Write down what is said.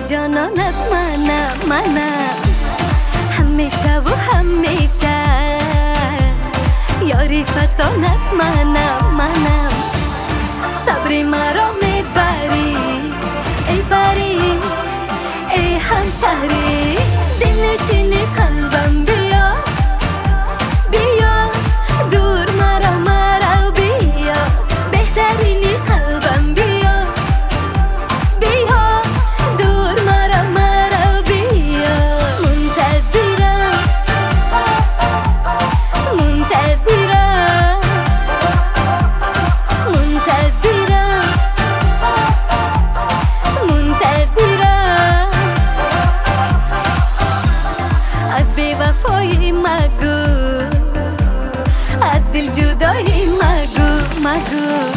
جانانت منم همیشه و همیشه یاری فسانت منم صبری مرا میبری ای بری ای همشهری دلنشینی قلبم بیا بیا دور مرا بیا بهترینی قلبم بیا بیا دور مرا بیا منتظرم از بی‌وفایی مگو از دل جدایی مگو